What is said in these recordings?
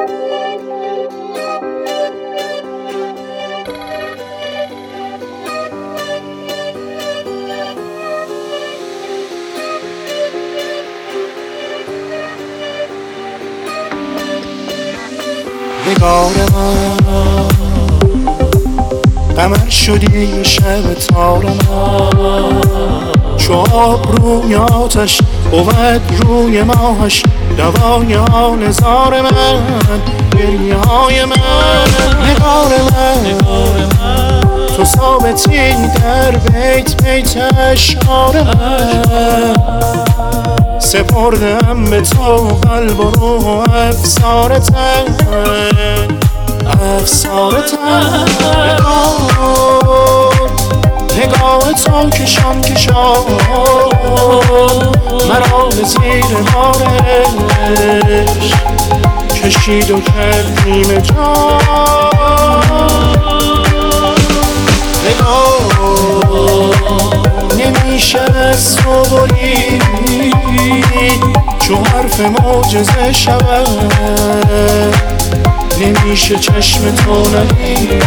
نگار من قمر شدی شب تار من، چو آب روی آتش بود روی ماهش دوای آن زار من، گریه های من. نگار من تو ثابتی در بیت بیت اشعار من، سپردم به تو قلب و روح و افسارتن افسارتن. نگاه تو کشان کشان مرا به زیر بارش کشید و کرد نیمه جان. نگاه نمیشه از تو برید چو حرف معجزه شود، نمیشه چشم تو ندید.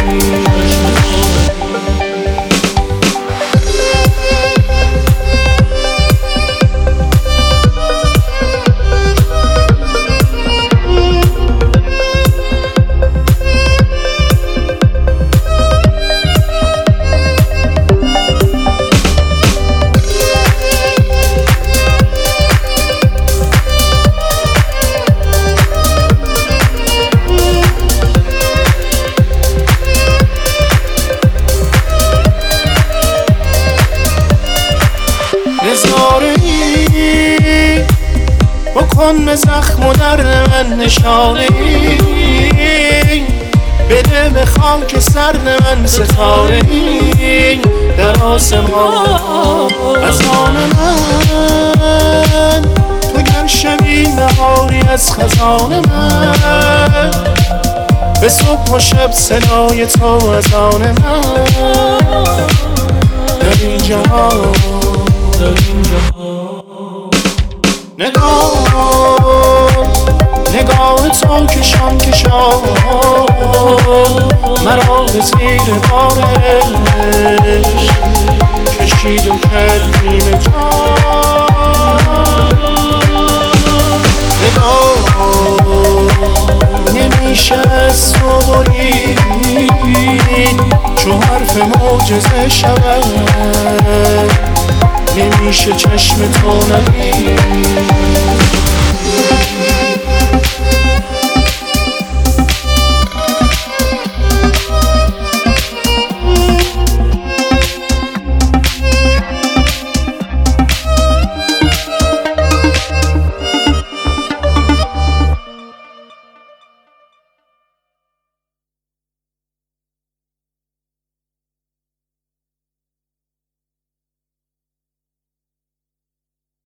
نظاره‌ای بکن به زخم و درد من نشانه‌ای، بده به خاک سرد من ستاره‌ای در آسمان از آن من. تو گر شبی نهاری از خزان من، به صبح و شب صدای تو از آن من در این جهان. نگاه تو کشان کشان مرا به زیر بارش کشید و کرد نیمه جان. نگاه نمیشه از تو برید چو حرف معجزه شود، نمیشه چشم تو ندید.